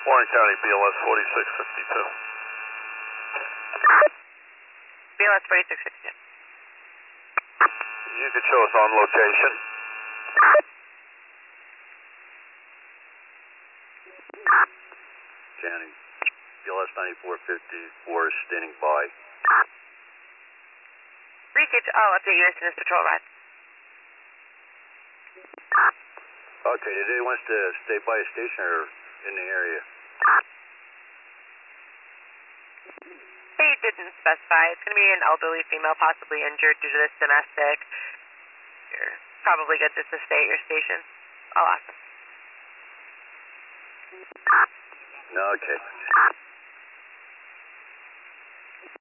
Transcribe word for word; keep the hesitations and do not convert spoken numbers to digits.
Warren County, B L S forty-six fifty-two. B L S forty-six fifty-two. You could show us on location. County, B L S ninety-four fifty-four is standing by. Research, I'll update you as soon as patrol arrives. Okay, did anyone wants to stay by a station or in the area? They didn't specify. It's going to be an elderly female, possibly injured due to this domestic. You're probably good just to stay at your station. I'll ask them. No, okay.